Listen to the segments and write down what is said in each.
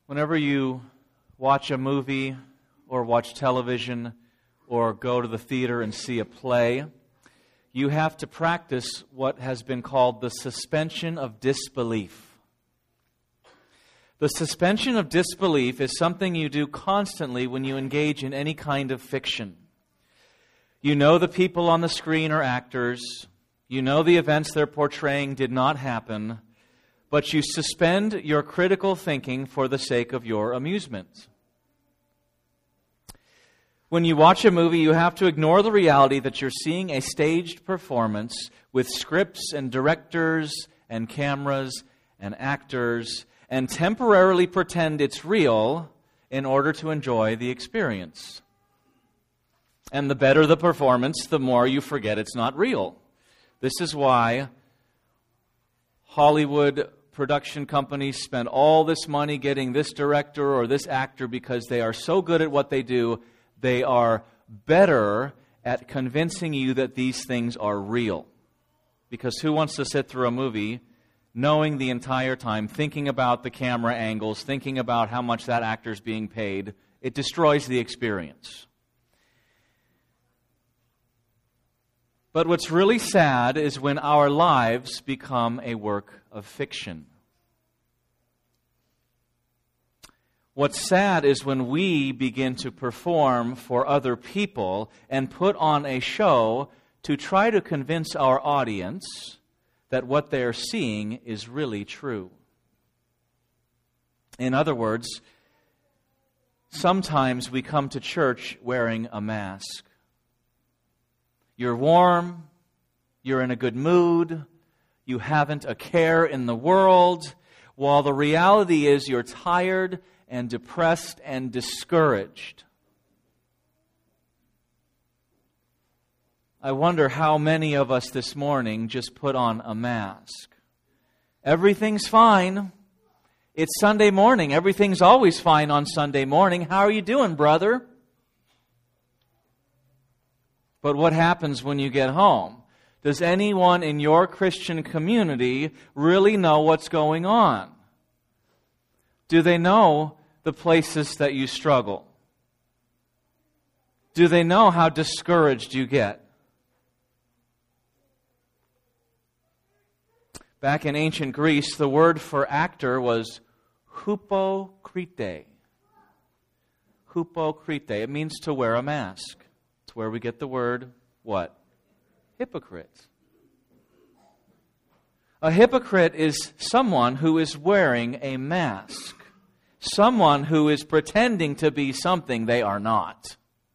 Whenever you watch a movie or watch television or go to the theater and see a play, you have to practice what has been called the suspension of disbelief. The suspension of disbelief is something you do constantly when you engage in any kind of fiction. You know the people on the screen are actors. You know the events they're portraying did not happen, but you suspend your critical thinking for the sake of your amusement. When you watch a movie, you have to ignore the reality that you're seeing a staged performance with scripts and directors and cameras and actors and temporarily pretend it's real in order to enjoy the experience. And the better the performance, the more you forget it's not real. This is why Hollywood production companies spend all this money getting this director or this actor because they are so good at what they do. They are better at convincing you that these things are real. Because who wants to sit through a movie knowing the entire time, thinking about the camera angles, thinking about how much that actor's being paid? It destroys the experience. But what's really sad is when our lives become a work of fiction. What's sad is when we begin to perform for other people and put on a show to try to convince our audience that what they're seeing is really true. In other words, sometimes we come to church wearing a mask. You're warm, you're in a good mood, you haven't a care in the world, while the reality is you're tired and depressed and discouraged. I wonder how many of us this morning just put on a mask. Everything's fine. It's Sunday morning. Everything's always fine on Sunday morning. How are you doing, brother? But what happens when you get home? Does anyone in your Christian community really know what's going on? Do they know the places that you struggle? Do they know how discouraged you get? Back in ancient Greece, the word for actor was hypokrite. Hypokrite. It means to wear a mask. It's where we get the word, what? Hypocrite. A hypocrite is someone who is wearing a mask. Someone who is pretending to be something they are not.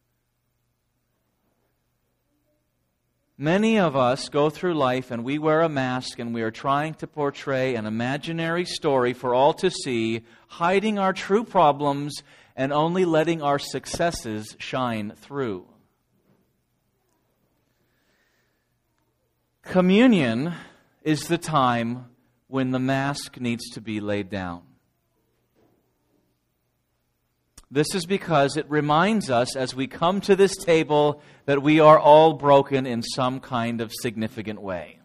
Many of us go through life and we wear a mask and we are trying to portray an imaginary story for all to see, hiding our true problems and only letting our successes shine through. Communion is the time when the mask needs to be laid down. This is because it reminds us as we come to this table that we are all broken in some kind of significant way.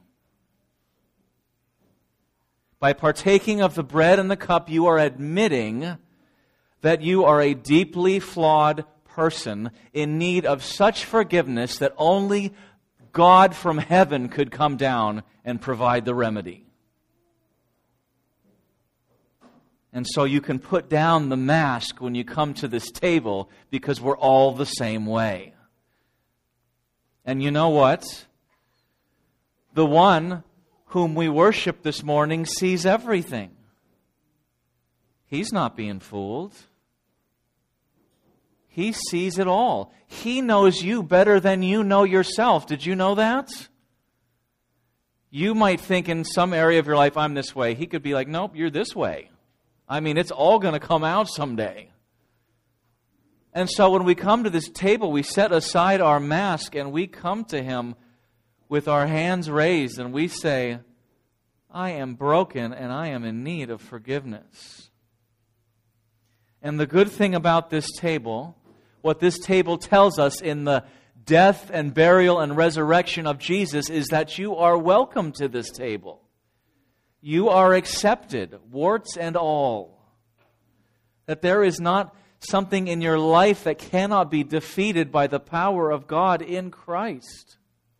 By partaking of the bread and the cup, you are admitting that you are a deeply flawed person in need of such forgiveness that only God from heaven could come down and provide the remedy. And so you can put down the mask when you come to this table because we're all the same way. And you know what? The one whom we worship this morning sees everything. He's not being fooled. He sees it all. He knows you better than you know yourself. Did you know that? You might think in some area of your life, I'm this way. He could be like, nope, you're this way. I mean, it's all going to come out someday. And so when we come to this table, we set aside our mask and we come to Him with our hands raised and we say, I am broken and I am in need of forgiveness. And the good thing about this table, what this table tells us in the death and burial and resurrection of Jesus, is that you are welcome to this table. You are accepted, warts and all. That there is not something in your life that cannot be defeated by the power of God in Christ.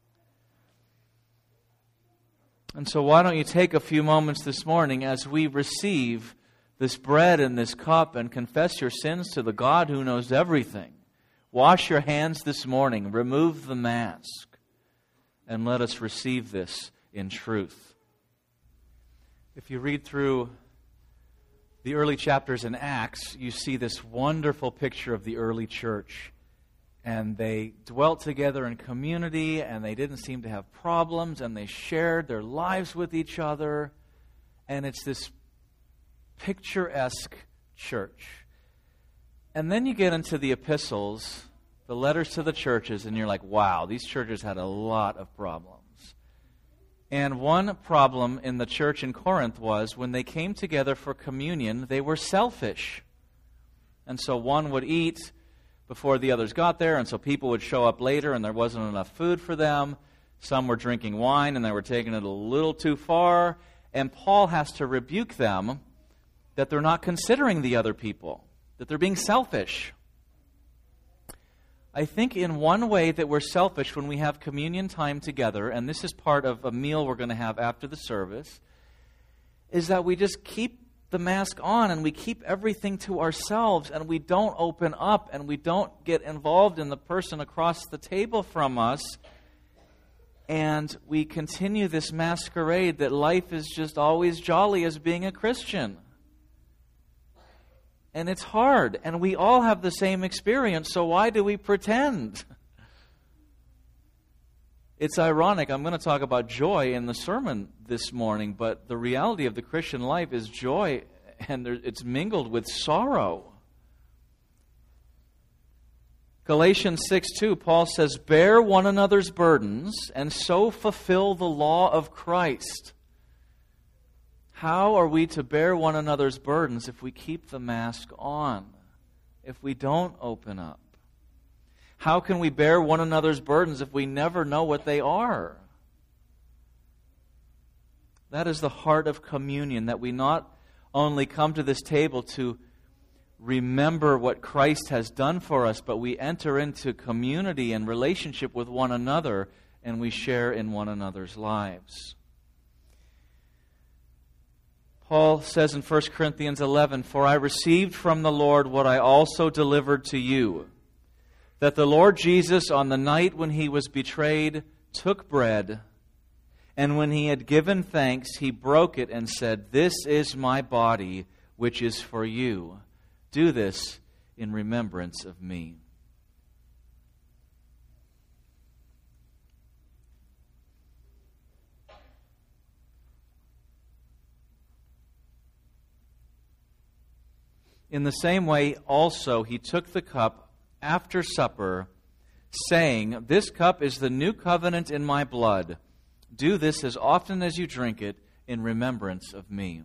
And so why don't you take a few moments this morning as we receive this bread and this cup and confess your sins to the God who knows everything. Wash your hands this morning, remove the mask, and let us receive this in truth. If you read through the early chapters in Acts, you see this wonderful picture of the early church. And they dwelt together in community, and they didn't seem to have problems, and they shared their lives with each other. And it's this picturesque church. And then you get into the epistles, the letters to the churches, and you're like, wow, these churches had a lot of problems. And one problem in the church in Corinth was when they came together for communion, they were selfish. And so one would eat before the others got there, and so people would show up later and there wasn't enough food for them. Some were drinking wine and they were taking it a little too far. And Paul has to rebuke them that they're not considering the other people, that they're being selfish. I think in one way that we're selfish when we have communion time together, and this is part of a meal we're going to have after the service, is that we just keep the mask on and we keep everything to ourselves and we don't open up and we don't get involved in the person across the table from us, and we continue this masquerade that life is just always jolly as being a Christian. And it's hard, and we all have the same experience, so why do we pretend? It's ironic. I'm going to talk about joy in the sermon this morning, but the reality of the Christian life is joy, and it's mingled with sorrow. Galatians 6:2, Paul says, "Bear one another's burdens, and so fulfill the law of Christ." How are we to bear one another's burdens if we keep the mask on, if we don't open up? How can we bear one another's burdens if we never know what they are? That is the heart of communion, that we not only come to this table to remember what Christ has done for us, but we enter into community and relationship with one another, and we share in one another's lives. Paul says in 1 Corinthians 11, "For I received from the Lord what I also delivered to you, that the Lord Jesus, on the night when he was betrayed, took bread, and when he had given thanks, he broke it and said, 'This is my body, which is for you. Do this in remembrance of me.'" In the same way, also, he took the cup after supper, saying, "This cup is the new covenant in my blood. Do this as often as you drink it in remembrance of me."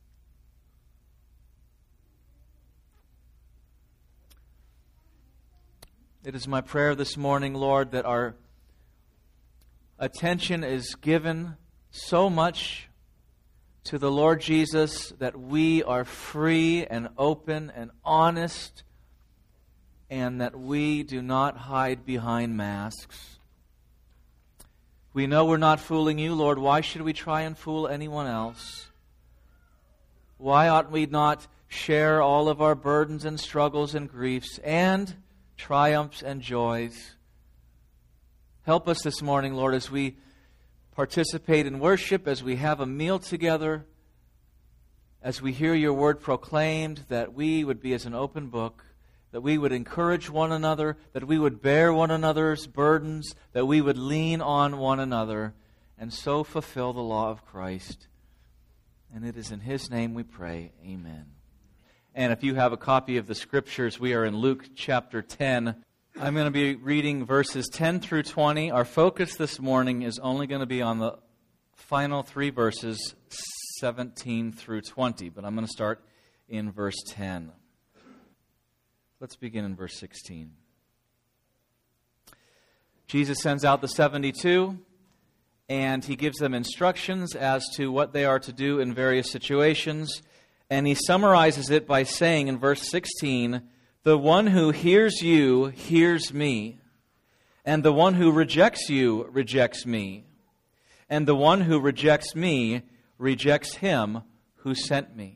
It is my prayer this morning, Lord, that our attention is given so much to the Lord Jesus that we are free and open and honest, and that we do not hide behind masks. We know we're not fooling you, Lord. Why should we try and fool anyone else? Why ought we not share all of our burdens and struggles and griefs and triumphs and joys? Help us this morning, Lord, as we participate in worship, as we have a meal together, as we hear your word proclaimed, that we would be as an open book, that we would encourage one another, that we would bear one another's burdens, that we would lean on one another, and so fulfill the law of Christ. And it is in His name we pray. Amen. And if you have a copy of the Scriptures, we are in Luke chapter 10. I'm going to be reading verses 10 through 20. Our focus this morning is only going to be on the final three verses, 17 through 20. But I'm going to start in verse 10. Let's begin in verse 16. Jesus sends out the 72, and He gives them instructions as to what they are to do in various situations. And he summarizes it by saying in verse 16, "The one who hears you hears me, and the one who rejects you rejects me, and the one who rejects me rejects him who sent me."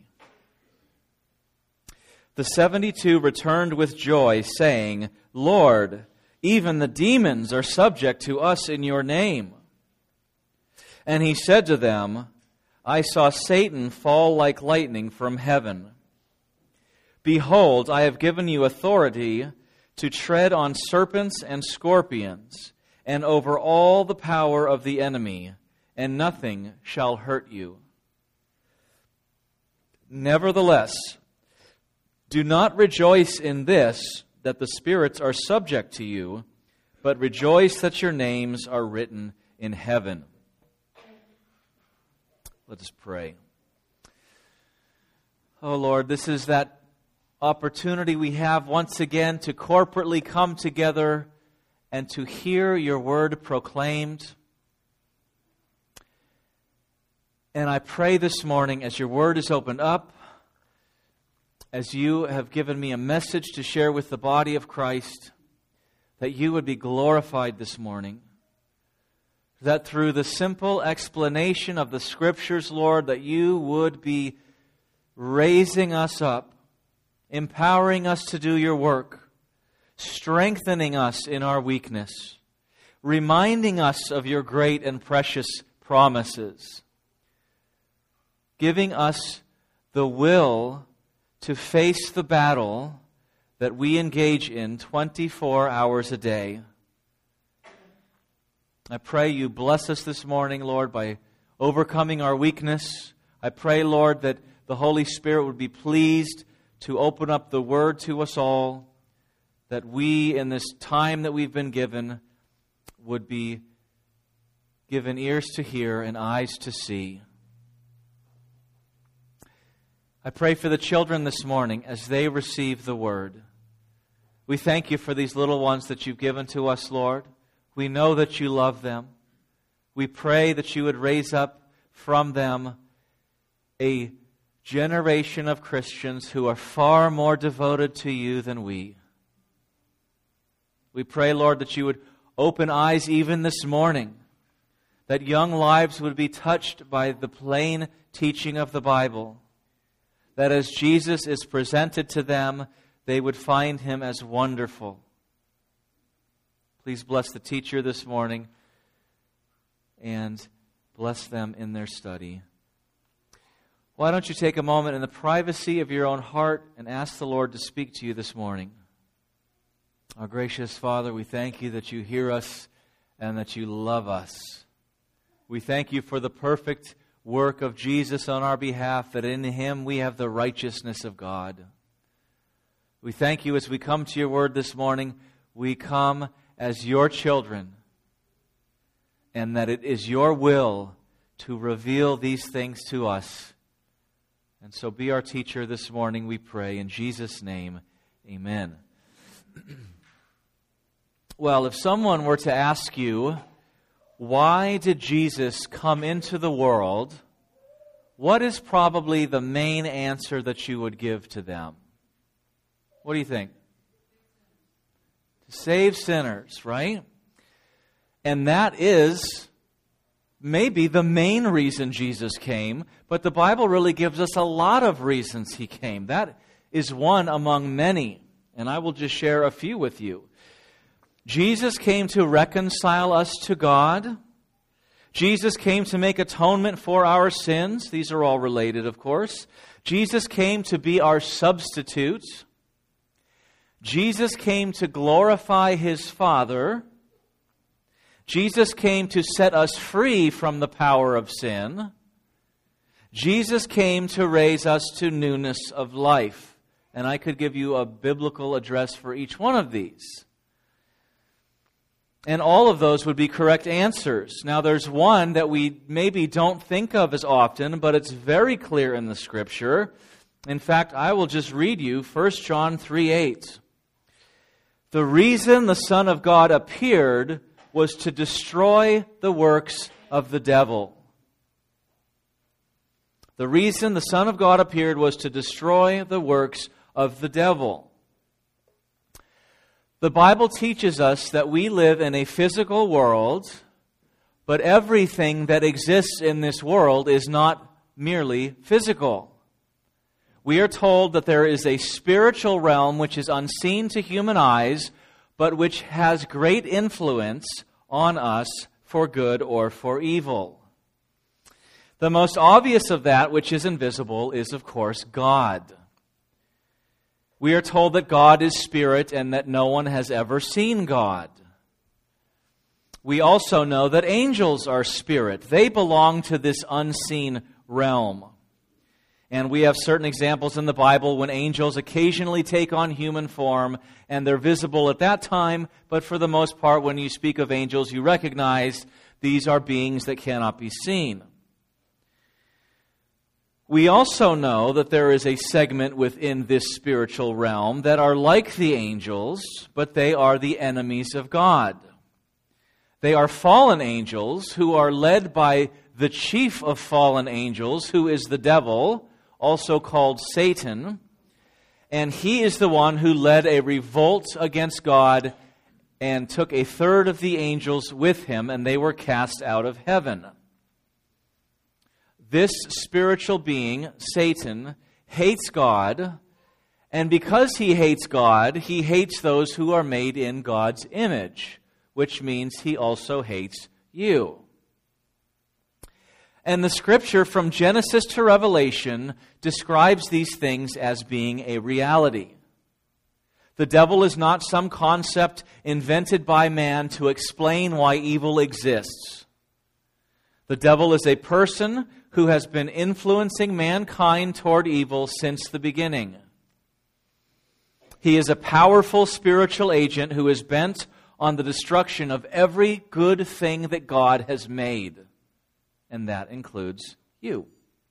The 72 returned with joy, saying, "Lord, even the demons are subject to us in your name." And he said to them, "I saw Satan fall like lightning from heaven. Behold, I have given you authority to tread on serpents and scorpions, and over all the power of the enemy, and nothing shall hurt you. Nevertheless, do not rejoice in this, that the spirits are subject to you, but rejoice that your names are written in heaven." Let us pray. Oh Lord, this is that opportunity we have once again to corporately come together and to hear your word proclaimed. And I pray this morning, as your word is opened up, as you have given me a message to share with the body of Christ, that you would be glorified this morning. That through the simple explanation of the Scriptures, Lord, that you would be raising us up, empowering us to do your work, strengthening us in our weakness, reminding us of your great and precious promises, giving us the will to face the battle that we engage in 24 hours a day. I pray you bless us this morning, Lord, by overcoming our weakness. I pray, Lord, that the Holy Spirit would be pleased to open up the Word to us all, that we, in this time that we've been given, would be given ears to hear and eyes to see. I pray for the children this morning as they receive the Word. We thank you for these little ones that you've given to us, Lord. We know that you love them. We pray that you would raise up from them a generation of Christians who are far more devoted to you than we. We pray, Lord, that you would open eyes even this morning, that young lives would be touched by the plain teaching of the Bible, that as Jesus is presented to them, they would find him as wonderful. Please bless the teacher this morning and bless them in their study. Why don't you take a moment in the privacy of your own heart and ask the Lord to speak to you this morning? Our gracious Father, we thank you that you hear us and that you love us. We thank you for the perfect work of Jesus on our behalf, that in him we have the righteousness of God. We thank you as we come to your word this morning, we come as your children, and that it is your will to reveal these things to us. And so be our teacher this morning, we pray. In Jesus' name, amen. Well, if someone were to ask you, why did Jesus come into the world? What is probably the main answer that you would give to them? What do you think? To save sinners, right? And that is maybe the main reason Jesus came, but the Bible really gives us a lot of reasons he came. That is one among many, and I will just share a few with you. Jesus came to reconcile us to God. Jesus came to make atonement for our sins. These are all related, of course. Jesus came to be our substitute. Jesus came to glorify his Father. Jesus came to set us free from the power of sin. Jesus came to raise us to newness of life. And I could give you a biblical address for each one of these. And all of those would be correct answers. Now there's one that we maybe don't think of as often, but it's very clear in the Scripture. In fact, I will just read you 1 John 3:8. The reason the Son of God appeared was to destroy the works of the devil. The reason the Son of God appeared was to destroy the works of the devil. The Bible teaches us that we live in a physical world, but everything that exists in this world is not merely physical. We are told that there is a spiritual realm which is unseen to human eyes, but which has great influence on us for good or for evil. The most obvious of that, which is invisible, is, of course, God. We are told that God is spirit and that no one has ever seen God. We also know that angels are spirit. They belong to this unseen realm. And we have certain examples in the Bible when angels occasionally take on human form, and they're visible at that time, but for the most part, when you speak of angels, you recognize these are beings that cannot be seen. We also know that there is a segment within this spiritual realm that are like the angels, but they are the enemies of God. They are fallen angels who are led by the chief of fallen angels, who is the devil, also called Satan. And he is the one who led a revolt against God and took a third of the angels with him, and they were cast out of heaven. This spiritual being, Satan, hates God, and because he hates God, he hates those who are made in God's image, which means he also hates you. And the Scripture from Genesis to Revelation describes these things as being a reality. The devil is not some concept invented by man to explain why evil exists. The devil is a person who has been influencing mankind toward evil since the beginning. He is a powerful spiritual agent who is bent on the destruction of every good thing that God has made. And that includes you.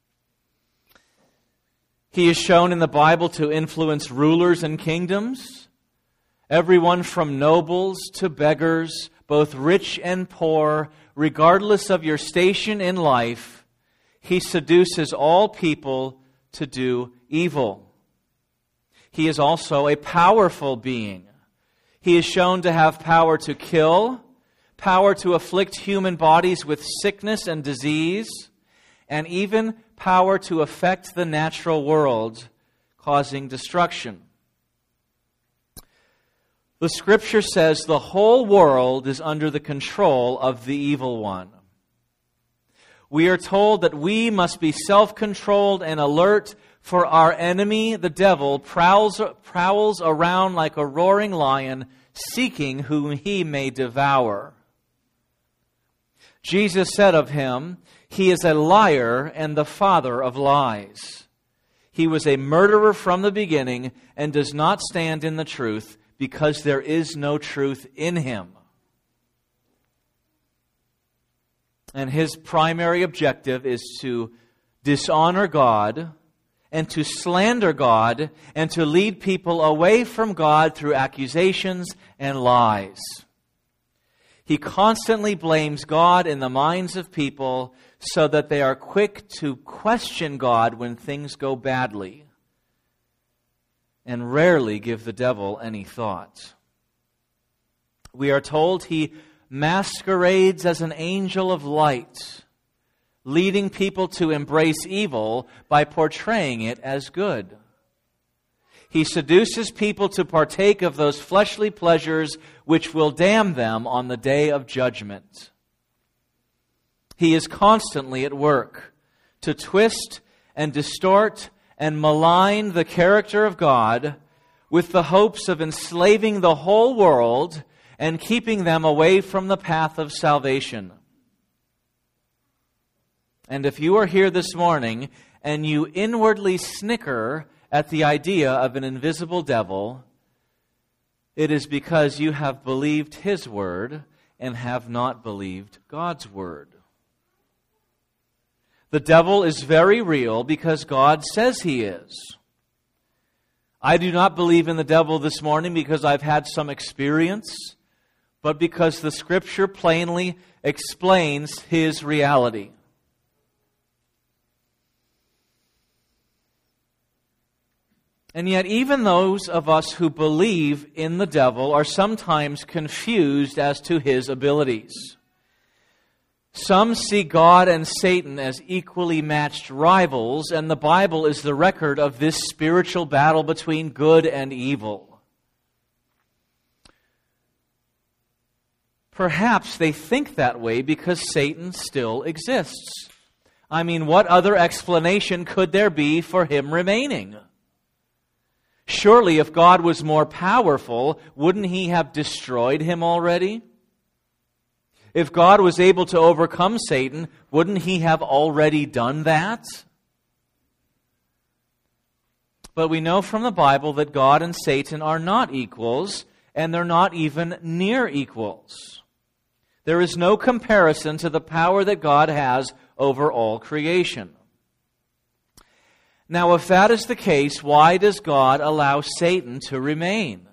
He is shown in the Bible to influence rulers and kingdoms, everyone from nobles to beggars, both rich and poor, regardless of your station in life. He seduces all people to do evil. He is also a powerful being. He is shown to have power to kill, power to afflict human bodies with sickness and disease, and even power to affect the natural world, causing destruction. The Scripture says the whole world is under the control of the evil one. We are told that we must be self-controlled and alert, for our enemy, the devil, prowls around like a roaring lion, seeking whom he may devour. Jesus said of him, "He is a liar and the father of lies. He was a murderer from the beginning and does not stand in the truth, because there is no truth in him." And his primary objective is to dishonor God and to slander God and to lead people away from God through accusations and lies. He constantly blames God in the minds of people so that they are quick to question God when things go badly and rarely give the devil any thought. We are told he masquerades as an angel of light, leading people to embrace evil by portraying it as good. He seduces people to partake of those fleshly pleasures which will damn them on the day of judgment. He is constantly at work to twist and distort and malign the character of God with the hopes of enslaving the whole world and keeping them away from the path of salvation. And if you are here this morning and you inwardly snicker at the idea of an invisible devil, it is because you have believed his word and have not believed God's word. The devil is very real because God says he is. I do not believe in the devil this morning because I've had some experience, but because the Scripture plainly explains his reality. And yet even those of us who believe in the devil are sometimes confused as to his abilities. Some see God and Satan as equally matched rivals, and the Bible is the record of this spiritual battle between good and evil. Perhaps they think that way because Satan still exists. I mean, what other explanation could there be for him remaining? Surely, if God was more powerful, wouldn't he have destroyed him already? If God was able to overcome Satan, wouldn't he have already done that? But we know from the Bible that God and Satan are not equals, and they're not even near equals. There is no comparison to the power that God has over all creation. Now, if that is the case, why does God allow Satan to remain?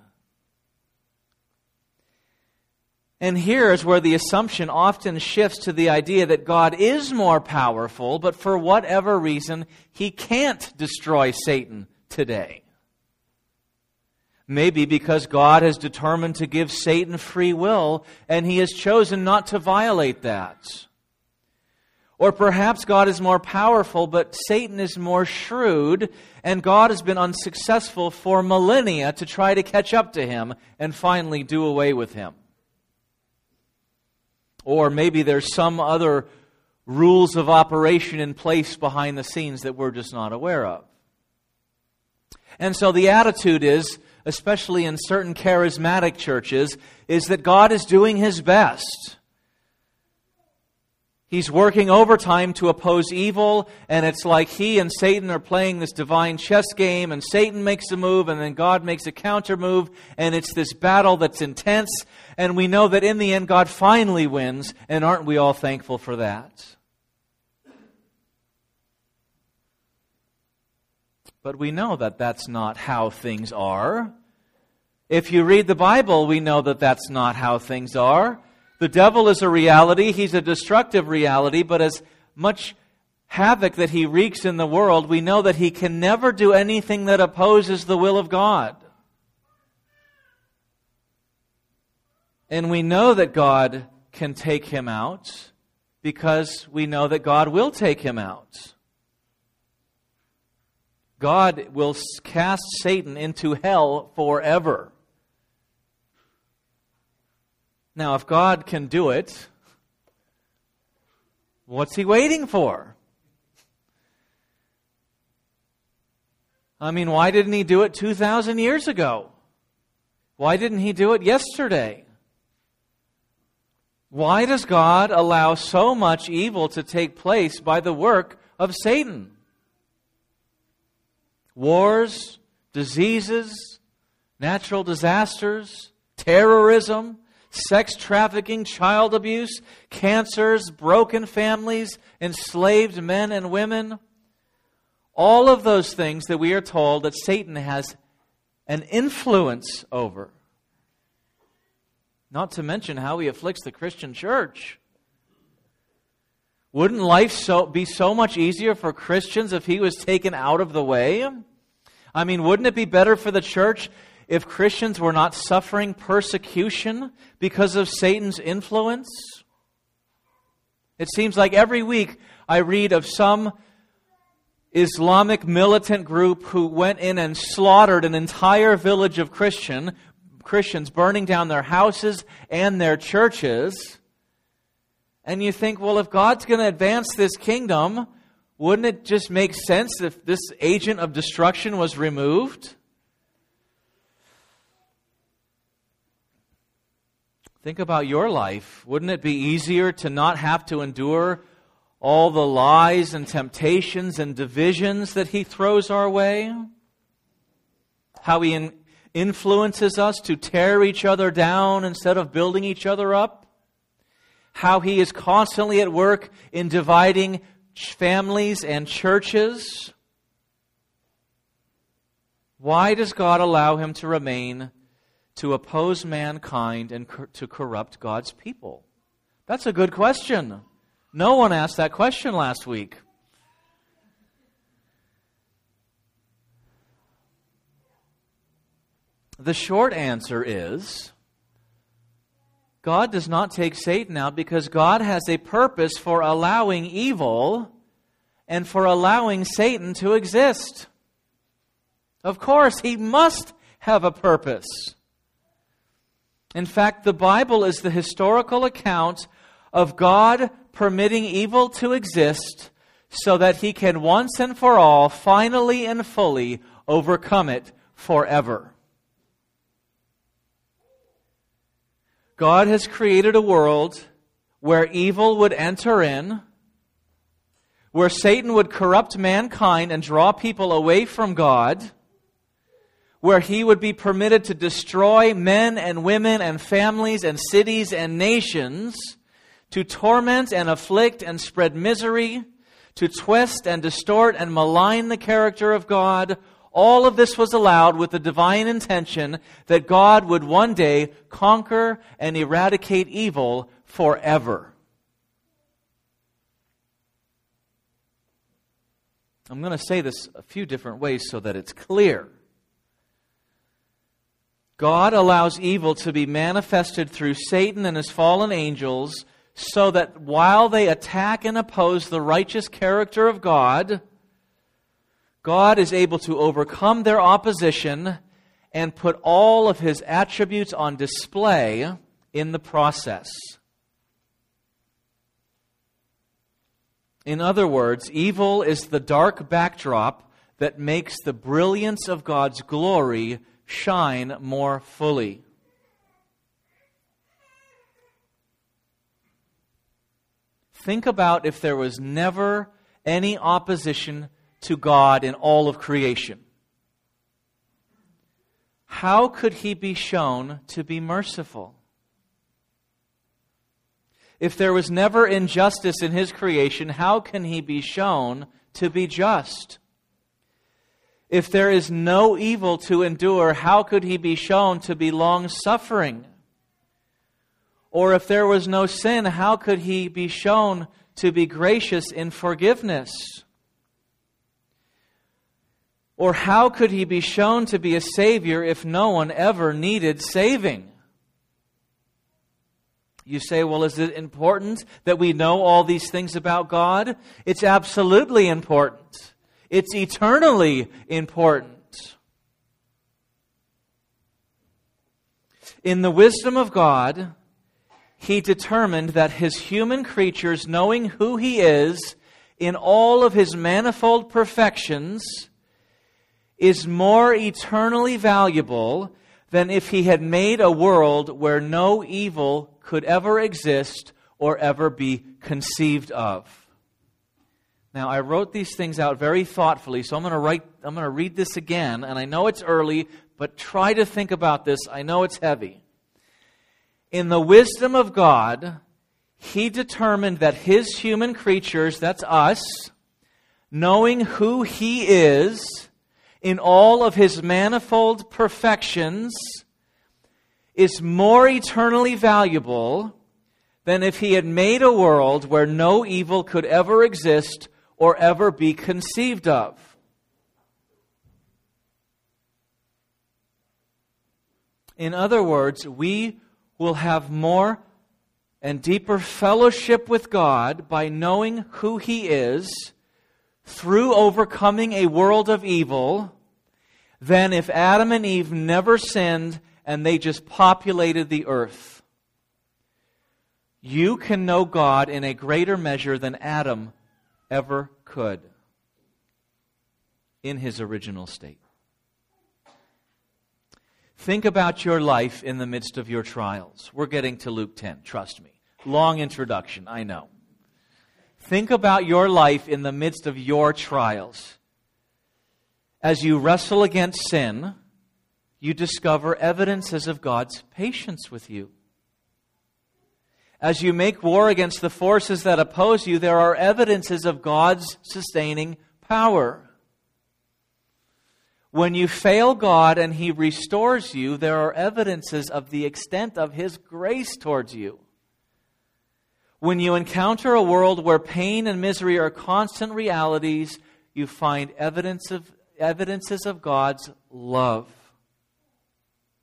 And here is where the assumption often shifts to the idea that God is more powerful, but for whatever reason, he can't destroy Satan today. Maybe because God has determined to give Satan free will, and he has chosen not to violate that. Or perhaps God is more powerful, but Satan is more shrewd, and God has been unsuccessful for millennia to try to catch up to him and finally do away with him. Or maybe there's some other rules of operation in place behind the scenes that we're just not aware of. And so the attitude is, especially in certain charismatic churches, is that God is doing his best. He's working overtime to oppose evil, and it's like he and Satan are playing this divine chess game, and Satan makes a move, and then God makes a counter move, and it's this battle that's intense, and we know that in the end God finally wins, and aren't we all thankful for that? But we know that that's not how things are. If you read the Bible, we know that that's not how things are. The devil is a reality. He's a destructive reality, but as much havoc that he wreaks in the world, we know that he can never do anything that opposes the will of God. And we know that God can take him out because we know that God will take him out. God will cast Satan into hell forever. Now, if God can do it, what's he waiting for? I mean, why didn't he do it 2,000 years ago? Why didn't he do it yesterday? Why does God allow so much evil to take place by the work of Satan? Wars, diseases, natural disasters, terrorism, sex trafficking, child abuse, cancers, broken families, enslaved men and women. All of those things that we are told that Satan has an influence over. Not to mention how he afflicts the Christian church. Wouldn't life be so much easier for Christians if he was taken out of the way? I mean, wouldn't it be better for the church if Christians were not suffering persecution because of Satan's influence? It seems like every week I read of some Islamic militant group who went in and slaughtered an entire village of Christians, burning down their houses and their churches. And you think, well, if God's going to advance this kingdom, wouldn't it just make sense if this agent of destruction was removed? Think about your life. Wouldn't it be easier to not have to endure all the lies and temptations and divisions that he throws our way? How he influences us to tear each other down instead of building each other up? How he is constantly at work in dividing families and churches? Why does God allow him to remain to oppose mankind and to corrupt God's people? That's a good question. No one asked that question last week. The short answer is God does not take Satan out because God has a purpose for allowing evil and for allowing Satan to exist. Of course, He must have a purpose. In fact, the Bible is the historical account of God permitting evil to exist so that He can once and for all, finally and fully, overcome it forever. God has created a world where evil would enter in, where Satan would corrupt mankind and draw people away from God, where he would be permitted to destroy men and women and families and cities and nations, to torment and afflict and spread misery, to twist and distort and malign the character of God. All of this was allowed with the divine intention that God would one day conquer and eradicate evil forever. I'm going to say this a few different ways so that it's clear. God allows evil to be manifested through Satan and his fallen angels so that while they attack and oppose the righteous character of God, God is able to overcome their opposition and put all of His attributes on display in the process. In other words, evil is the dark backdrop that makes the brilliance of God's glory shine more fully. Think about if there was never any opposition to God in all of creation. How could He be shown to be merciful? If there was never injustice in His creation, how can He be shown to be just? If there is no evil to endure, how could He be shown to be long-suffering? Or if there was no sin, how could He be shown to be gracious in forgiveness? Or how could He be shown to be a Savior if no one ever needed saving? You say, well, is it important that we know all these things about God? It's absolutely important. It's eternally important. In the wisdom of God, He determined that His human creatures, knowing who He is in all of His manifold perfections, is more eternally valuable than if He had made a world where no evil could ever exist or ever be conceived of. Now, I wrote these things out very thoughtfully, so I'm going to read this again, and I know it's early, but try to think about this. I know it's heavy. In the wisdom of God, He determined that His human creatures, that's us, knowing who He is in all of His manifold perfections, is more eternally valuable than if He had made a world where no evil could ever exist or ever be conceived of. In other words, we will have more and deeper fellowship with God by knowing who He is through overcoming a world of evil than if Adam and Eve never sinned and they just populated the earth. You can know God in a greater measure than Adam ever could in his original state. Think about your life in the midst of your trials. We're getting to Luke 10, trust me. Long introduction, I know. Think about your life in the midst of your trials. As you wrestle against sin, you discover evidences of God's patience with you. As you make war against the forces that oppose you, there are evidences of God's sustaining power. When you fail God and He restores you, there are evidences of the extent of His grace towards you. When you encounter a world where pain and misery are constant realities, you find evidences of God's love.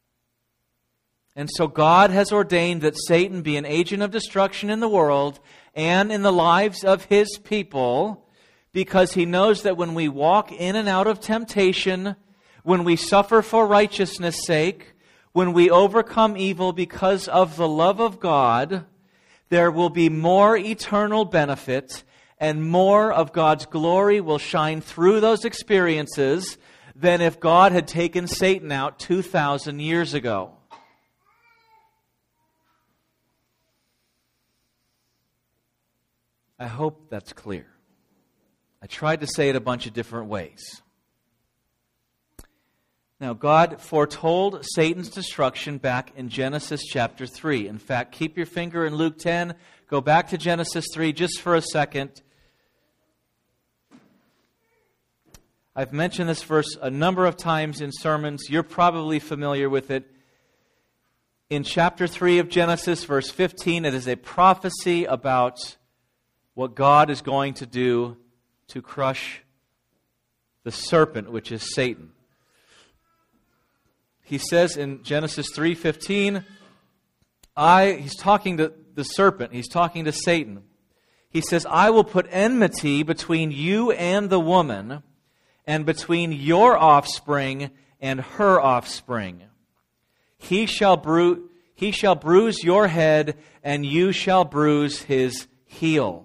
And so God has ordained that Satan be an agent of destruction in the world and in the lives of His people, because He knows that when we walk in and out of temptation, when we suffer for righteousness' sake, when we overcome evil because of the love of God, there will be more eternal benefit and more of God's glory will shine through those experiences than if God had taken Satan out 2,000 years ago. I hope that's clear. I tried to say it a bunch of different ways. Now, God foretold Satan's destruction back in Genesis chapter 3. In fact, keep your finger in Luke 10. Go back to Genesis 3 just for a second. I've mentioned this verse a number of times in sermons. You're probably familiar with it. In chapter 3 of Genesis, verse 15, it is a prophecy about what God is going to do to crush the serpent, which is Satan. He says in Genesis 3:15, he's talking to the serpent, he's talking to Satan. He says, I will put enmity between you and the woman, and between your offspring and her offspring. He shall bruise your head, and you shall bruise his heel.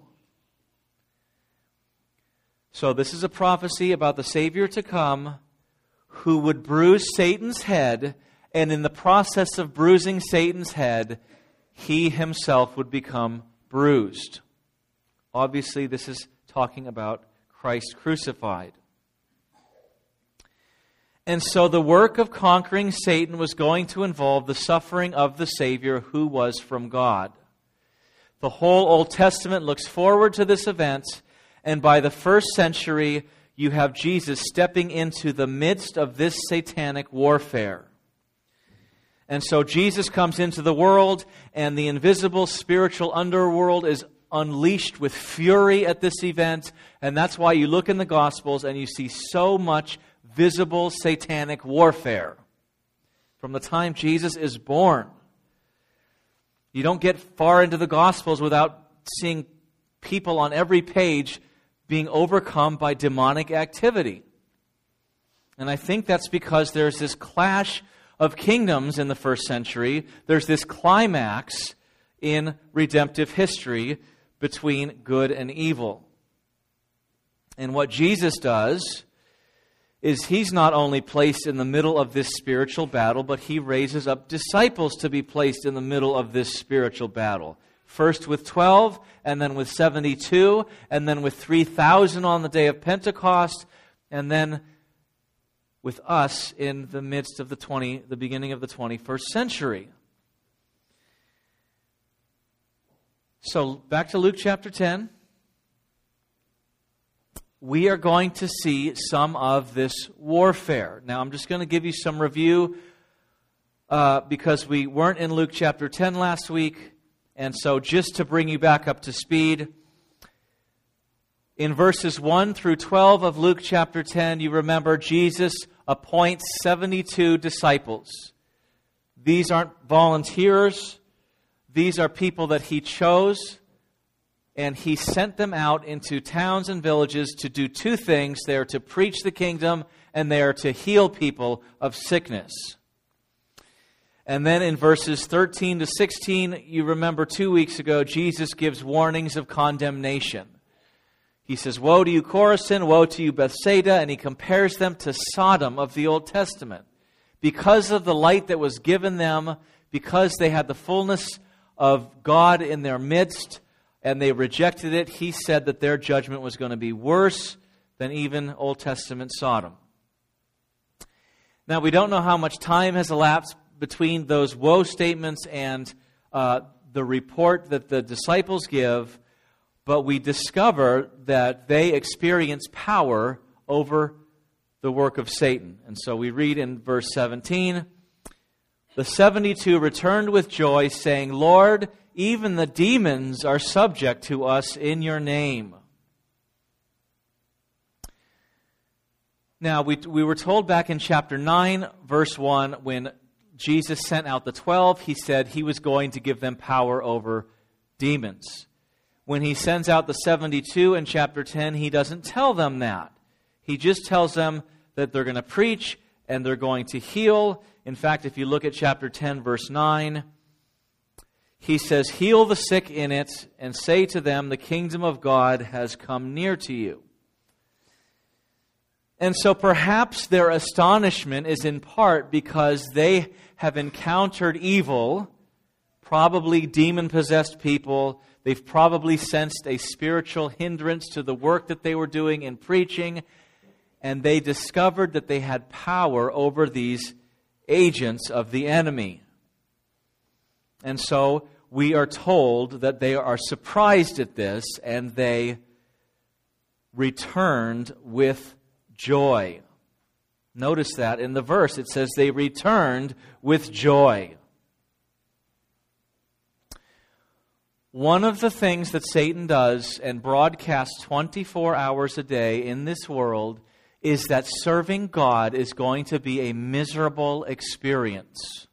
So this is a prophecy about the Savior to come, who would bruise Satan's head, and in the process of bruising Satan's head, he himself would become bruised. Obviously, this is talking about Christ crucified. And so the work of conquering Satan was going to involve the suffering of the Savior who was from God. The whole Old Testament looks forward to this event, and by the first century, you have Jesus stepping into the midst of this satanic warfare. And so Jesus comes into the world, and the invisible spiritual underworld is unleashed with fury at this event. And that's why you look in the Gospels and you see so much visible satanic warfare from the time Jesus is born. You don't get far into the Gospels without seeing people on every page being overcome by demonic activity. And I think that's because there's this clash of kingdoms in the first century. There's this climax in redemptive history between good and evil. And what Jesus does is He's not only placed in the middle of this spiritual battle, but He raises up disciples to be placed in the middle of this spiritual battle. First with 12, and then with 72, and then with 3,000 on the day of Pentecost, and then with us in the midst of the beginning of the 21st century. So back to Luke chapter 10. We are going to see some of this warfare. Now I'm just going to give you some review because we weren't in Luke chapter 10 last week. And so just to bring you back up to speed, in verses 1 through 12 of Luke chapter 10, you remember Jesus appoints 72 disciples. These aren't volunteers. These are people that He chose, and He sent them out into towns and villages to do two things. They are to preach the kingdom, and they are to heal people of sickness. And then in verses 13 to 16, you remember 2 weeks ago, Jesus gives warnings of condemnation. He says, woe to you, Chorazin, woe to you, Bethsaida, and He compares them to Sodom of the Old Testament. Because of the light that was given them, because they had the fullness of God in their midst, and they rejected it, He said that their judgment was going to be worse than even Old Testament Sodom. Now, we don't know how much time has elapsed between those woe statements and the report that the disciples give, but we discover that they experience power over the work of Satan. And so we read in verse 17, the 72 returned with joy, saying, Lord, even the demons are subject to us in your name. Now, we were told back in chapter 9, verse 1, when Jesus sent out the 12, he said he was going to give them power over demons. When he sends out the 72 in chapter 10, he doesn't tell them that. He just tells them that they're going to preach and they're going to heal. In fact, if you look at chapter 10, verse 9, he says, "Heal the sick in it and say to them, the kingdom of God has come near to you." And so perhaps their astonishment is in part because they have encountered evil, probably demon-possessed people. They've probably sensed a spiritual hindrance to the work that they were doing in preaching, and they discovered that they had power over these agents of the enemy. And so we are told that they are surprised at this, and they returned with joy. Notice that in the verse it says they returned with joy. One of the things that Satan does and broadcasts 24 hours a day in this world is that serving God is going to be a miserable experience.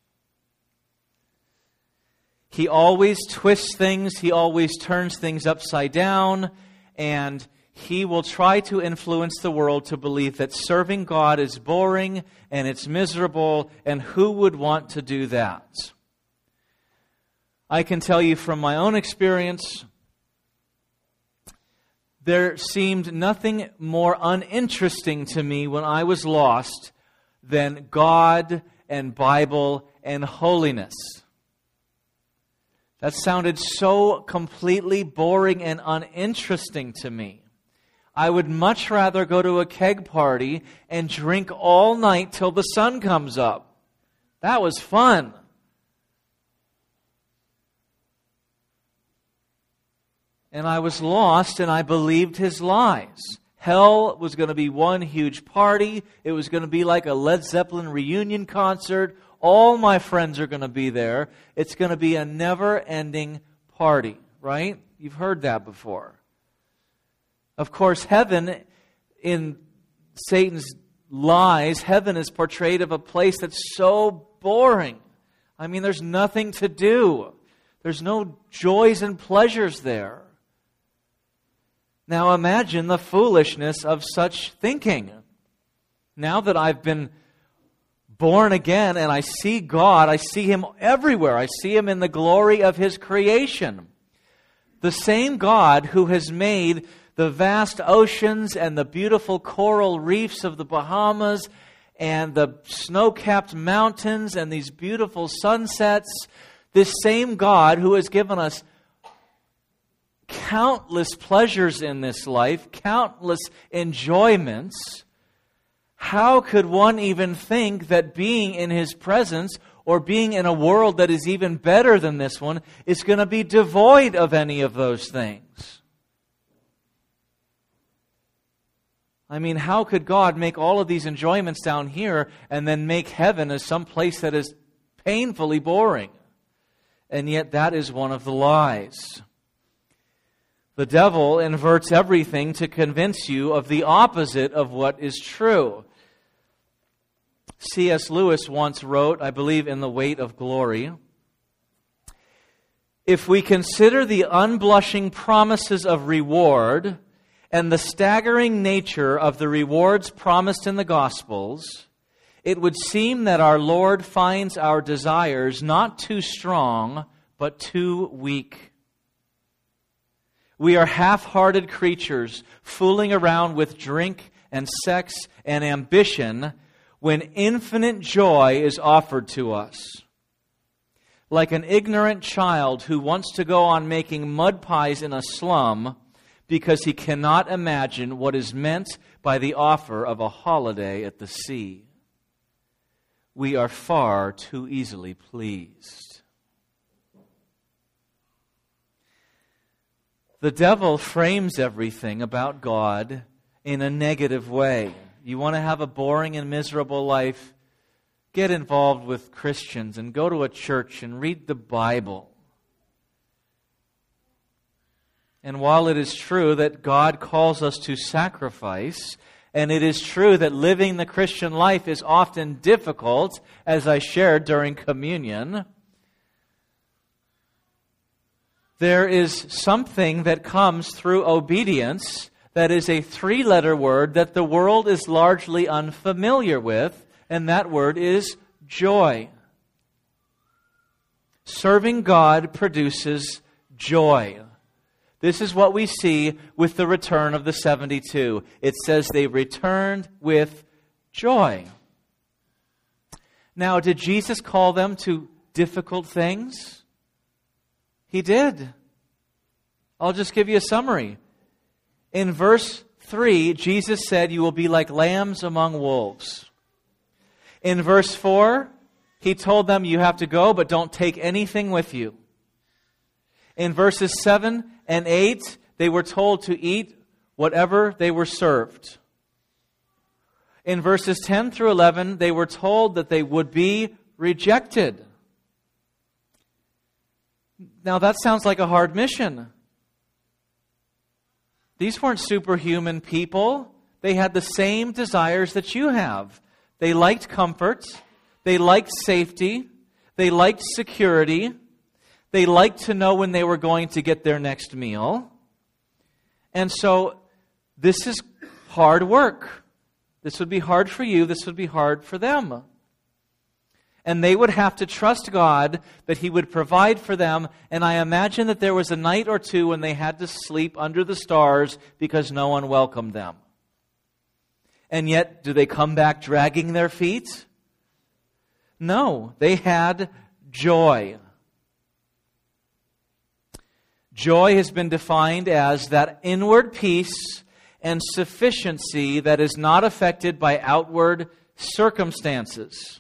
He always twists things, he always turns things upside down, and he will try to influence the world to believe that serving God is boring and it's miserable, and who would want to do that? I can tell you from my own experience, there seemed nothing more uninteresting to me when I was lost than God and Bible and holiness. That sounded so completely boring and uninteresting to me. I would much rather go to a keg party and drink all night till the sun comes up. That was fun. And I was lost, and I believed his lies. Hell was going to be one huge party. It was going to be like a Led Zeppelin reunion concert. All my friends are going to be there. It's going to be a never-ending party, right? You've heard that before. Of course, heaven, in Satan's lies, heaven is portrayed of a place that's so boring. I mean, there's nothing to do. There's no joys and pleasures there. Now imagine the foolishness of such thinking. Now that I've been born again and I see God, I see Him everywhere. I see Him in the glory of His creation. The same God who has made the vast oceans and the beautiful coral reefs of the Bahamas and the snow-capped mountains and these beautiful sunsets, this same God who has given us countless pleasures in this life, countless enjoyments, how could one even think that being in His presence or being in a world that is even better than this one is going to be devoid of any of those things? I mean, how could God make all of these enjoyments down here and then make heaven as some place that is painfully boring? And yet that is one of the lies. The devil inverts everything to convince you of the opposite of what is true. C.S. Lewis once wrote, I believe in The Weight of Glory, "If we consider the unblushing promises of reward and the staggering nature of the rewards promised in the Gospels, it would seem that our Lord finds our desires not too strong, but too weak. We are half-hearted creatures fooling around with drink and sex and ambition when infinite joy is offered to us. Like an ignorant child who wants to go on making mud pies in a slum because he cannot imagine what is meant by the offer of a holiday at the sea. We are far too easily pleased." The devil frames everything about God in a negative way. You want to have a boring and miserable life? Get involved with Christians and go to a church and read the Bible. And while it is true that God calls us to sacrifice And it is true that living the Christian life is often difficult, as I shared during communion. There is something that comes through obedience that is a 3-letter word that the world is largely unfamiliar with, and that word is joy. Serving God produces joy. This is what we see with the return of the 72. It says they returned with joy. Now, did Jesus call them to difficult things? He did. I'll just give you a summary. In verse 3, Jesus said, "You will be like lambs among wolves." In verse 4, He told them, "You have to go, but don't take anything with you." In verses 7 and 8, they were told to eat whatever they were served. In verses 10 through 11, they were told that they would be rejected. Now that sounds like a hard mission. These weren't superhuman people. They had the same desires that you have. They liked comfort. They liked safety. They liked security. They liked to know when they were going to get their next meal. And so this is hard work. This would be hard for you. This would be hard for them. And they would have to trust God that He would provide for them. And I imagine that there was a night or two when they had to sleep under the stars because no one welcomed them. And yet, do they come back dragging their feet? No, they had joy. Joy has been defined as that inward peace and sufficiency that is not affected by outward circumstances.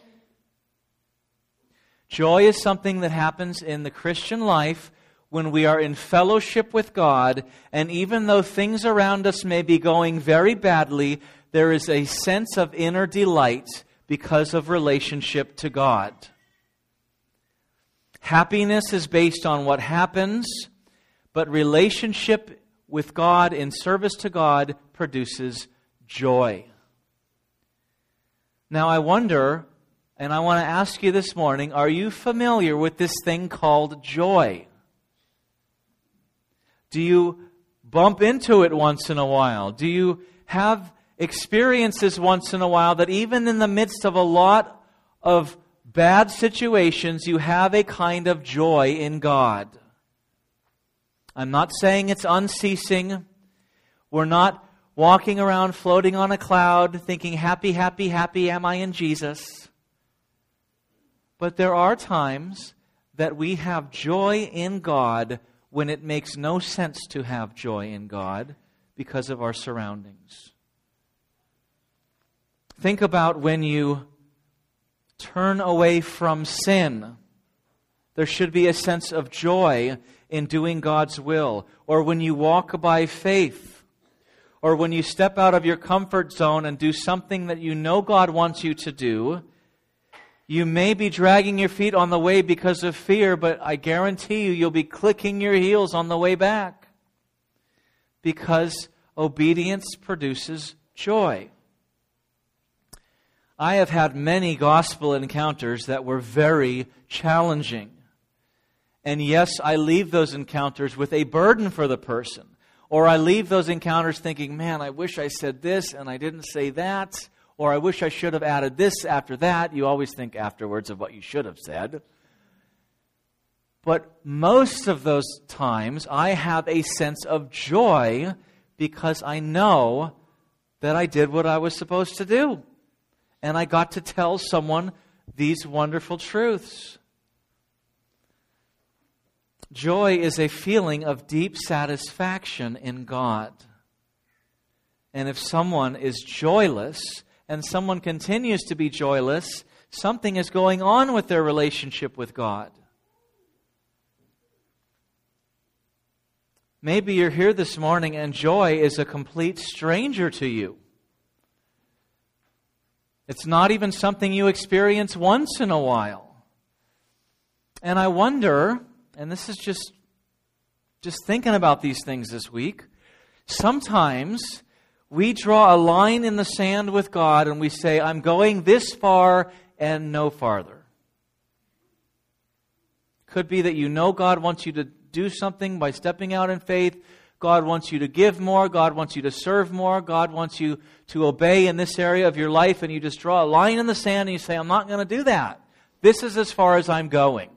Joy is something that happens in the Christian life when we are in fellowship with God, and even though things around us may be going very badly, there is a sense of inner delight because of relationship to God. Happiness is based on what happens, but relationship with God in service to God produces joy. Now I wonder, and I want to ask you this morning, are you familiar with this thing called joy? Do you bump into it once in a while? Do you have experiences once in a while that even in the midst of a lot of bad situations, you have a kind of joy in God? I'm not saying it's unceasing. We're not walking around floating on a cloud thinking, happy, happy, happy am I in Jesus. But there are times that we have joy in God when it makes no sense to have joy in God because of our surroundings. Think about when you turn away from sin. There should be a sense of joy in doing God's will. Or when you walk by faith. Or when you step out of your comfort zone and do something that you know God wants you to do. You may be dragging your feet on the way because of fear, but I guarantee you'll be clicking your heels on the way back. Because obedience produces joy. I have had many gospel encounters that were very challenging. And yes, I leave those encounters with a burden for the person. Or I leave those encounters thinking, man, I wish I said this and I didn't say that. Or I wish I should have added this after that. You always think afterwards of what you should have said. But most of those times, I have a sense of joy because I know that I did what I was supposed to do. And I got to tell someone these wonderful truths. Joy is a feeling of deep satisfaction in God. And if someone is joyless, and someone continues to be joyless, something is going on with their relationship with God. Maybe you're here this morning and joy is a complete stranger to you. It's not even something you experience once in a while. And I wonder, and this is just thinking about these things this week, sometimes We draw a line in the sand with God and we say, I'm going this far and no farther. Could be that you know God wants you to do something by stepping out in faith. God wants you to give more. God wants you to serve more. God wants you to obey in this area of your life, and you just draw a line in the sand and you say, I'm not going to do that. This is as far as I'm going.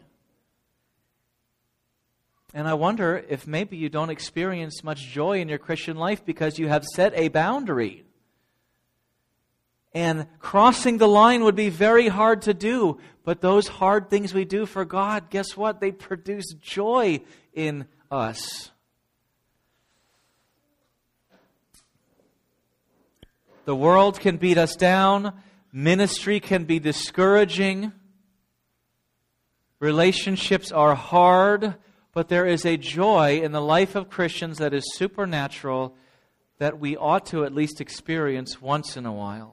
And I wonder if maybe you don't experience much joy in your Christian life because you have set a boundary. And crossing the line would be very hard to do. But those hard things we do for God, guess what? They produce joy in us. The world can beat us down. Ministry can be discouraging. Relationships are hard. But there is a joy in the life of Christians that is supernatural that we ought to at least experience once in a while.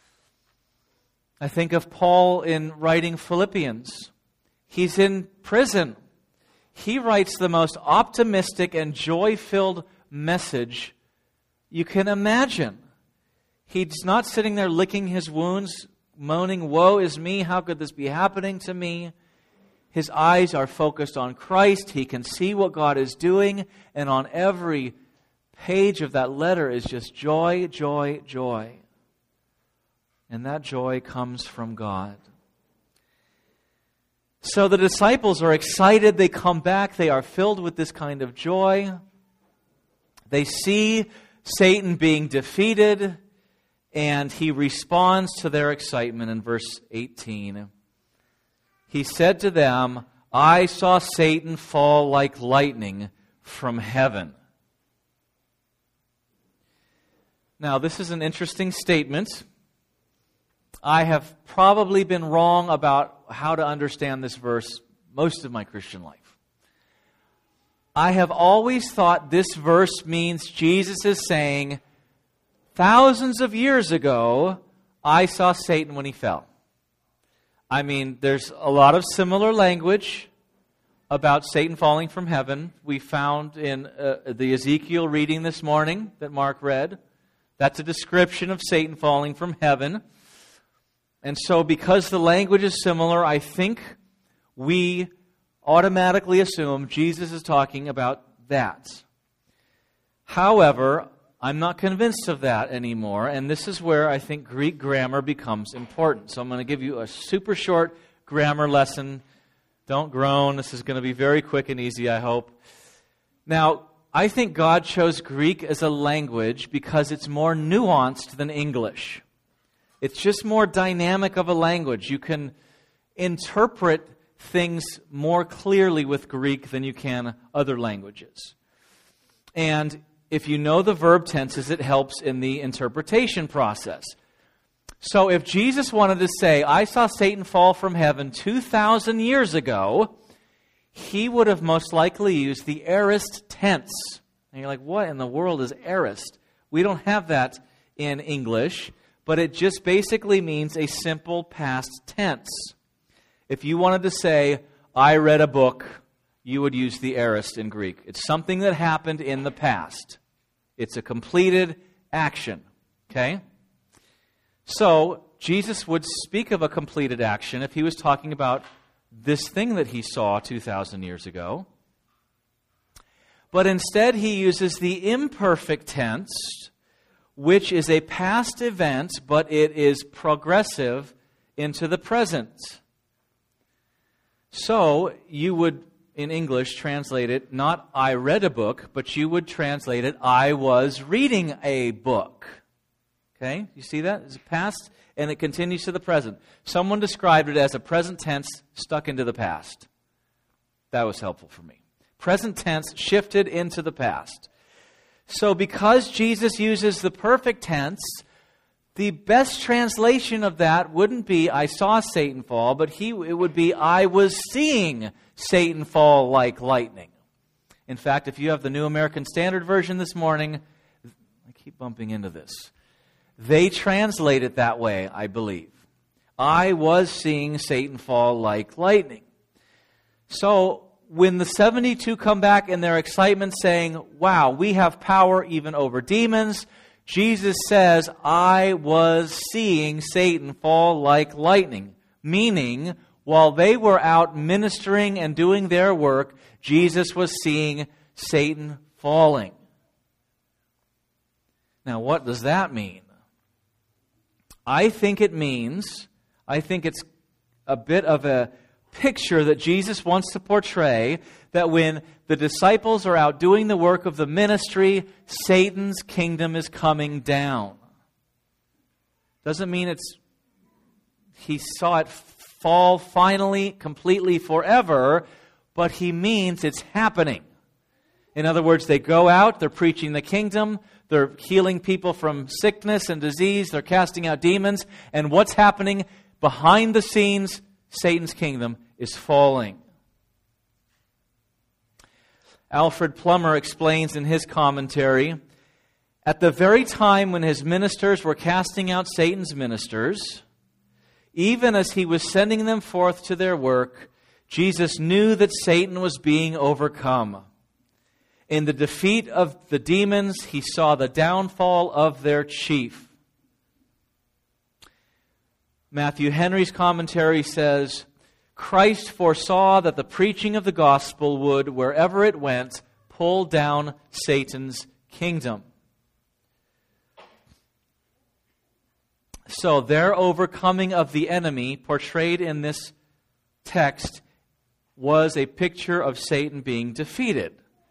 I think of Paul in writing Philippians. He's in prison. He writes the most optimistic and joy-filled message you can imagine. He's not sitting there licking his wounds, moaning, woe is me, how could this be happening to me? His eyes are focused on Christ. He can see what God is doing. And on every page of that letter is just joy, joy, joy. And that joy comes from God. So the disciples are excited. They come back. They are filled with this kind of joy. They see Satan being defeated. And he responds to their excitement in verse 18. He said to them, I saw Satan fall like lightning from heaven. Now, this is an interesting statement. I have probably been wrong about how to understand this verse most of my Christian life. I have always thought this verse means Jesus is saying, thousands of years ago, I saw Satan when he fell. I mean, there's a lot of similar language about Satan falling from heaven. We found in the Ezekiel reading this morning that Mark read. That's a description of Satan falling from heaven. And so because the language is similar, I think we automatically assume Jesus is talking about that. However, I'm not convinced of that anymore, and this is where I think Greek grammar becomes important. So I'm going to give you a super short grammar lesson. Don't groan. This is going to be very quick and easy, I hope. Now, I think God chose Greek as a language because it's more nuanced than English. It's just more dynamic of a language. You can interpret things more clearly with Greek than you can other languages. And if you know the verb tenses, it helps in the interpretation process. So if Jesus wanted to say, I saw Satan fall from heaven 2,000 years ago, he would have most likely used the aorist tense. And you're like, what in the world is aorist? We don't have that in English, but it just basically means a simple past tense. If you wanted to say, I read a book, you would use the aorist in Greek. It's something that happened in the past. It's a completed action. Okay? So, Jesus would speak of a completed action if he was talking about this thing that he saw 2,000 years ago. But instead, he uses the imperfect tense, which is a past event, but it is progressive into the present. So, you would, in English, translate it, not I read a book, but you would translate it, I was reading a book. Okay? You see that? It's a past, and it continues to the present. Someone described it as a present tense stuck into the past. That was helpful for me. Present tense shifted into the past. So because Jesus uses the perfect tense, the best translation of that wouldn't be, I saw Satan fall, but it would be, I was seeing Satan fall like lightning. In fact, if you have the New American Standard Version this morning, I keep bumping into this. They translate it that way, I believe. I was seeing Satan fall like lightning. So, when the 72 come back in their excitement saying, wow, we have power even over demons, Jesus says, I was seeing Satan fall like lightning. Meaning, while they were out ministering and doing their work, Jesus was seeing Satan falling. Now, what does that mean? I think it's a bit of a picture that Jesus wants to portray, that when the disciples are out doing the work of the ministry, Satan's kingdom is coming down. Doesn't mean he saw it fall finally, completely, forever, but he means it's happening. In other words, they go out, they're preaching the kingdom, they're healing people from sickness and disease, they're casting out demons, and what's happening behind the scenes? Satan's kingdom is falling. Alfred Plummer explains in his commentary, at the very time when his ministers were casting out Satan's ministers, even as he was sending them forth to their work, Jesus knew that Satan was being overcome. In the defeat of the demons, he saw the downfall of their chief. Matthew Henry's commentary says, Christ foresaw that the preaching of the gospel would, wherever it went, pull down Satan's kingdom. So their overcoming of the enemy, portrayed in this text, was a picture of Satan being defeated.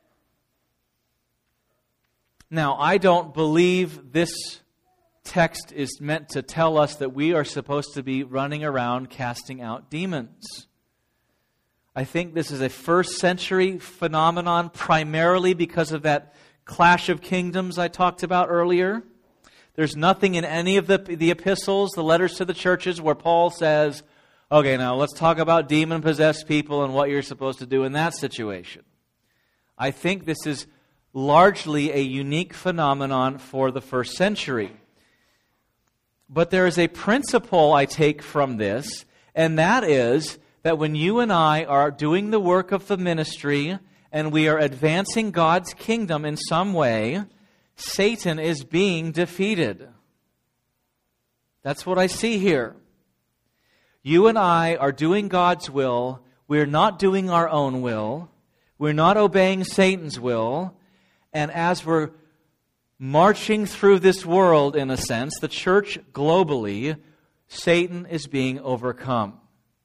Now, I don't believe this text is meant to tell us that we are supposed to be running around casting out demons. I think this is a first century phenomenon, primarily because of that clash of kingdoms I talked about earlier. There's nothing in any of the epistles, the letters to the churches, where Paul says, okay, now let's talk about demon-possessed people and what you're supposed to do in that situation. I think this is largely a unique phenomenon for the first century. But there is a principle I take from this, and that is that when you and I are doing the work of the ministry and we are advancing God's kingdom in some way, Satan is being defeated. That's what I see here. You and I are doing God's will. We're not doing our own will. We're not obeying Satan's will. And as we're marching through this world, in a sense, the church globally, Satan is being overcome.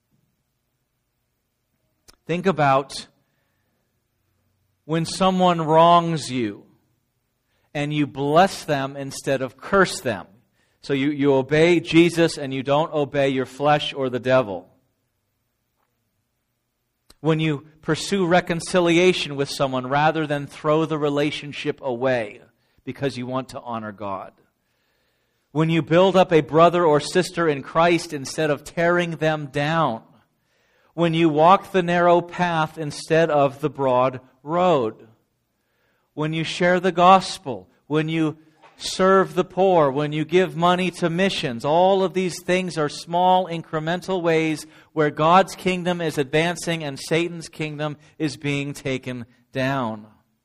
Think about when someone wrongs you and you bless them instead of curse them. So you obey Jesus and you don't obey your flesh or the devil. When you pursue reconciliation with someone rather than throw the relationship away because you want to honor God. When you build up a brother or sister in Christ instead of tearing them down. When you walk the narrow path instead of the broad road. When you share the gospel. When you serve the poor. When you give money to missions. All of these things are small incremental ways where God's kingdom is advancing and Satan's kingdom is being taken down.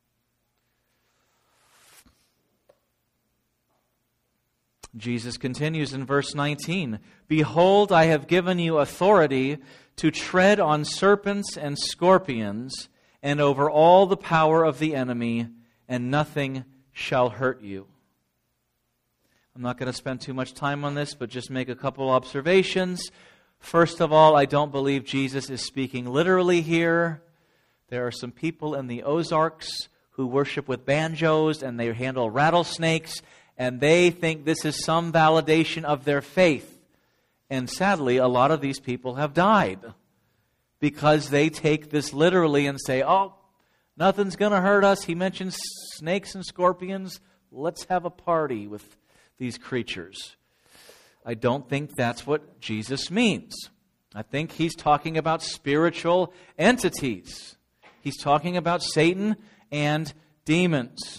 Jesus continues in verse 19, Behold, I have given you authority to tread on serpents and scorpions and over all the power of the enemy, and nothing shall hurt you. I'm not going to spend too much time on this, but just make a couple observations. First of all, I don't believe Jesus is speaking literally here. There are some people in the Ozarks who worship with banjos and they handle rattlesnakes, and they think this is some validation of their faith. And sadly, a lot of these people have died because they take this literally and say, oh, nothing's going to hurt us. He mentions snakes and scorpions. Let's have a party with these creatures. I don't think that's what Jesus means. I think he's talking about spiritual entities. He's talking about Satan and demons.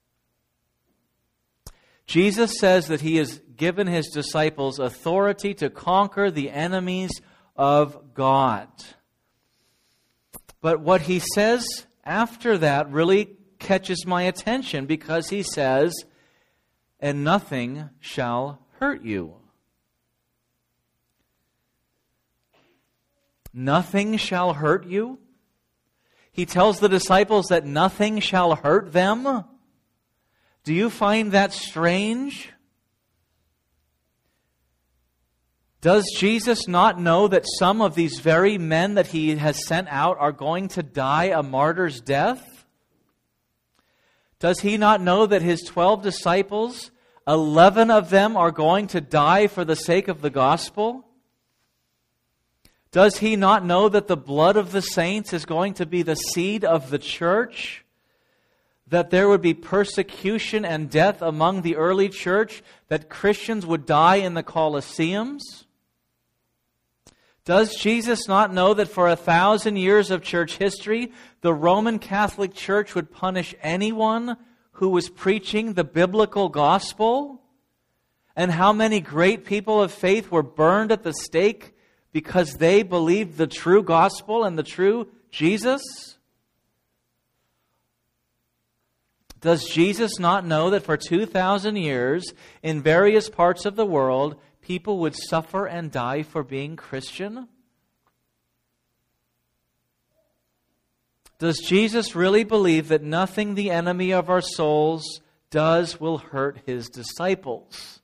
Jesus says that he has given his disciples authority to conquer the enemies of God. But what he says after that really catches my attention, because he says, and nothing shall hurt you. Nothing shall hurt you? He tells the disciples that nothing shall hurt them? Do you find that strange? Does Jesus not know that some of these very men that he has sent out are going to die a martyr's death? Does he not know that his 12 disciples, 11 of them are going to die for the sake of the gospel? Does he not know that the blood of the saints is going to be the seed of the church? That there would be persecution and death among the early church? That Christians would die in the Colosseums? Does Jesus not know that for 1,000 years of church history, the Roman Catholic Church would punish anyone who was preaching the biblical gospel? And how many great people of faith were burned at the stake because they believed the true gospel and the true Jesus? Does Jesus not know that for 2,000 years, in various parts of the world, people would suffer and die for being Christian? Does Jesus really believe that nothing the enemy of our souls does will hurt his disciples?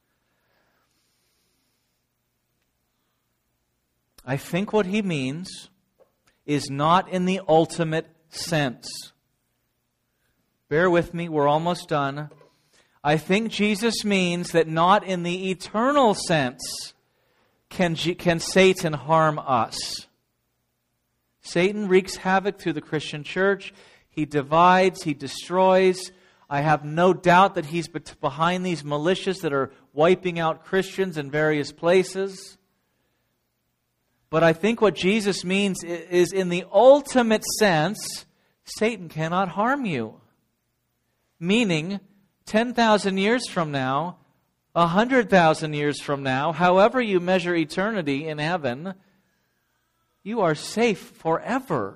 I think what he means is not in the ultimate sense. Bear with me, we're almost done. I think Jesus means that not in the eternal sense can Satan harm us. Satan wreaks havoc through the Christian church. He divides, he destroys. I have no doubt that he's behind these militias that are wiping out Christians in various places. But I think what Jesus means is in the ultimate sense, Satan cannot harm you. Meaning, 10,000 years from now, 100,000 years from now, however you measure eternity in heaven, you are safe forever.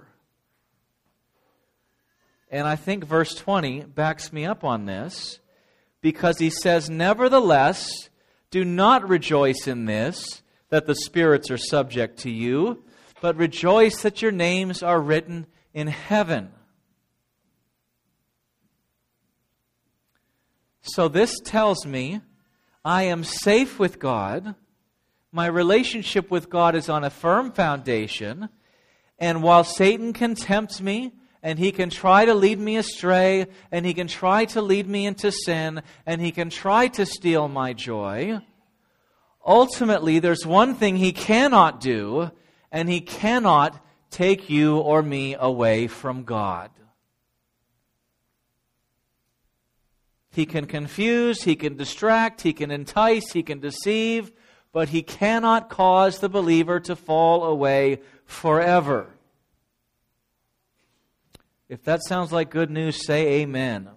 And I think verse 20 backs me up on this, because he says, "Nevertheless, do not rejoice in this, that the spirits are subject to you, but rejoice that your names are written in heaven." So this tells me I am safe with God. My relationship with God is on a firm foundation. And while Satan can tempt me, and he can try to lead me astray, and he can try to lead me into sin, and he can try to steal my joy, ultimately there's one thing he cannot do, and he cannot take you or me away from God. He can confuse, he can distract, he can entice, he can deceive, but he cannot cause the believer to fall away forever. If that sounds like good news, say amen.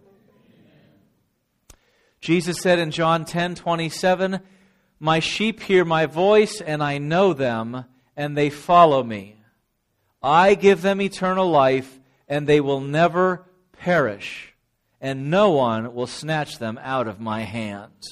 Jesus said in John 10:27, "My sheep hear my voice, and I know them, and they follow me. I give them eternal life, and they will never perish, and no one will snatch them out of my hand."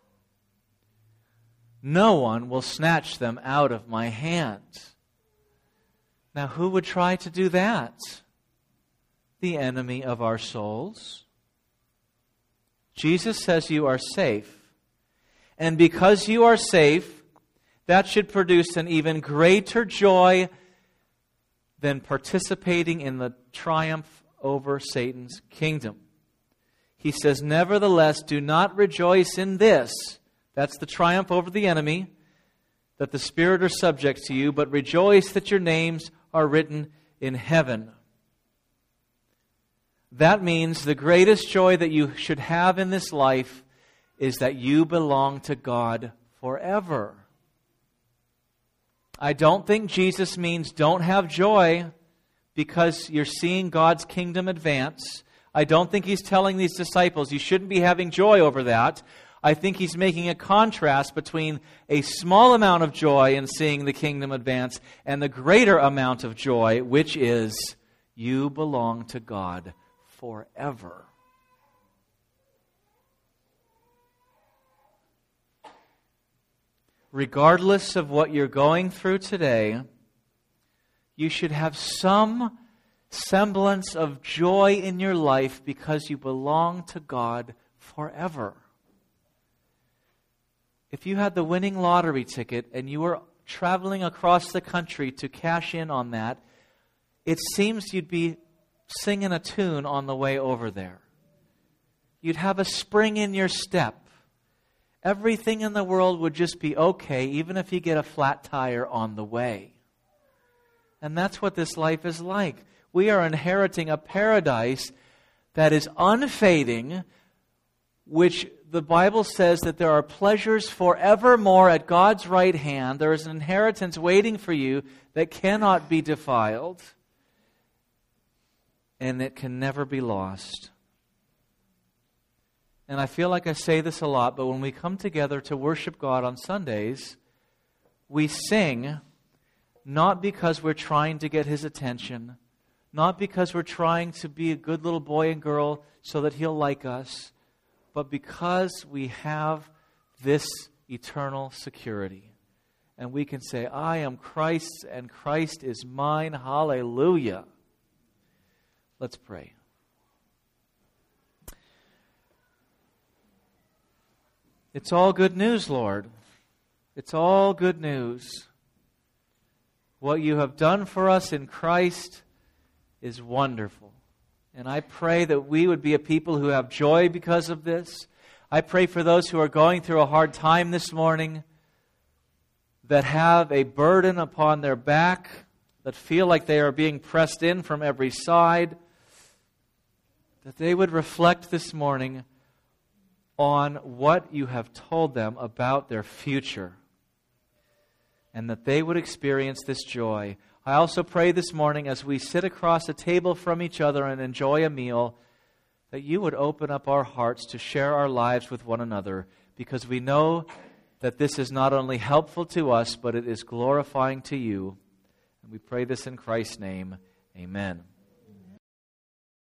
No one will snatch them out of my hand. Now, who would try to do that? The enemy of our souls. Jesus says you are safe. And because you are safe, that should produce an even greater joy than participating in the triumph over Satan's kingdom. He says, "Nevertheless, do not rejoice in this." That's the triumph over the enemy, that the Spirit are subject to you, but rejoice that your names are written in heaven. That means the greatest joy that you should have in this life is that you belong to God forever. I don't think Jesus means don't have joy because you're seeing God's kingdom advance. I don't think he's telling these disciples you shouldn't be having joy over that. I think he's making a contrast between a small amount of joy in seeing the kingdom advance and the greater amount of joy, which is you belong to God forever. regardless of what you're going through today, you should have some semblance of joy in your life because you belong to God forever. If you had the winning lottery ticket and you were traveling across the country to cash in on that, it seems you'd be singing a tune on the way over there. You'd have a spring in your step. Everything in the world would just be okay, even if you get a flat tire on the way. And that's what this life is like. We are inheriting a paradise that is unfading, which the Bible says that there are pleasures forevermore at God's right hand. There is an inheritance waiting for you that cannot be defiled, and it can never be lost. And I feel like I say this a lot, but when we come together to worship God on Sundays, we sing not because we're trying to get His attention, not because we're trying to be a good little boy and girl so that He'll like us, but because we have this eternal security. And we can say, I am Christ's and Christ is mine. Hallelujah. Let's pray. It's all good news, Lord. It's all good news. What you have done for us in Christ is wonderful. And I pray that we would be a people who have joy because of this. I pray for those who are going through a hard time this morning, that have a burden upon their back, that feel like they are being pressed in from every side, that they would reflect this morning on what you have told them about their future, and that they would experience this joy. I also pray this morning as we sit across a table from each other and enjoy a meal, that you would open up our hearts to share our lives with one another, because we know that this is not only helpful to us, but it is glorifying to you. And we pray this in Christ's name. Amen.